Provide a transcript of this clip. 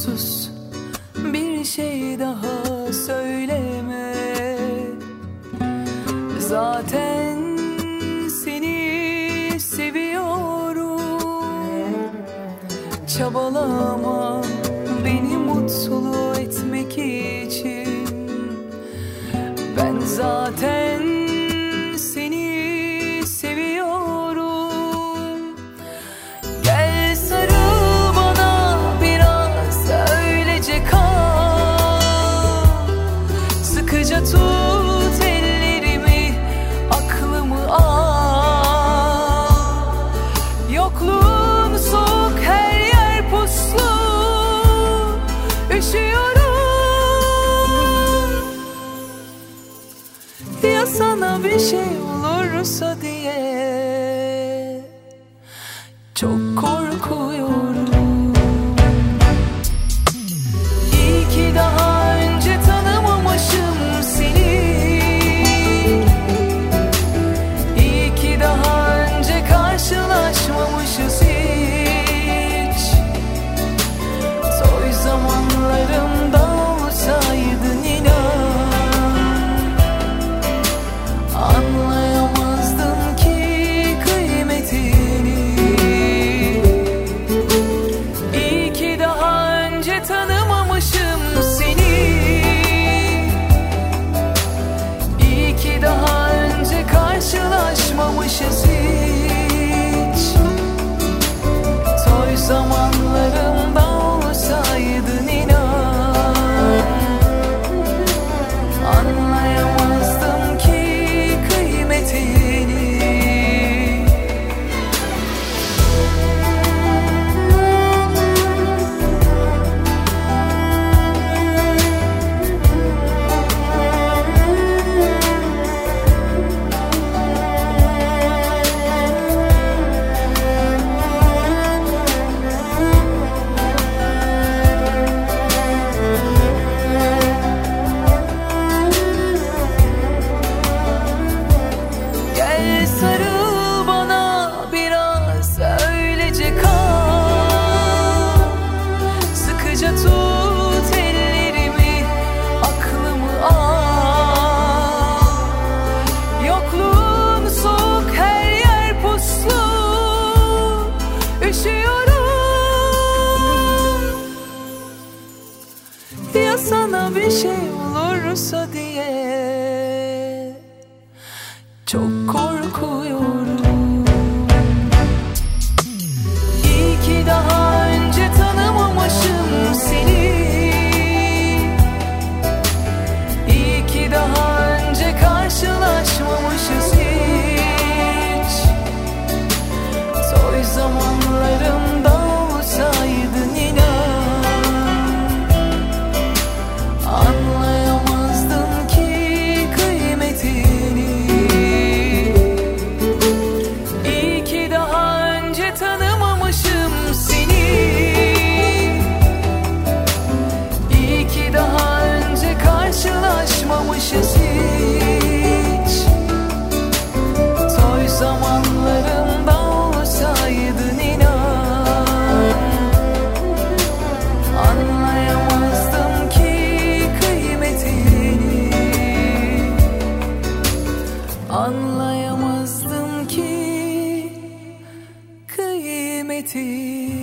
Sus, bir şey daha söyleme. Zaten seni seviyorum. Çabalama beni mutlu etmek için. Ben zaten seni seviyorum. Gel sarıl bana biraz, öylece kal. Sıkıca tut ellerimi, aklımı al. Yokluğun soğuk, her yer puslu. Üşüyorum. Ya sana bir şey olursa diye çok korkuyorum. İyi ki daha önce tanımamışım seni. İyi ki daha önce karşılaşmamışız hiç. Toy zamanlarımda olsaydın inan, anlayamazdım ki kıymetini. İyi ki daha önce tanımamışım seni. İyi ki daha önce karşılaşmamışız hiç. Toy zamanlarımda olsaydın inan, anlayamazdım ki kıymetini. Gel sarıl bana biraz, öylece kal. Sıkıca tut ellerimi, aklımı al. Yokluğun soğuk, her yer puslu. Üşüyorum. Ya sana bir şey olursa diye çok korkuyorum. İyi ki daha önce tanımamışım seni. İyi ki daha önce karşılaşmamışız hiç. Toy zamanlarımda olsaydın inan, anlayamazdım ki kıymetini. İyi ki daha önce tanımamışım seni. İyi ki daha önce karşılaşmamışız hiç. Toy zamanlarımda olsaydın inan, anlayamazdım ki kıymetini. Anlayamazdım ki kıymetini.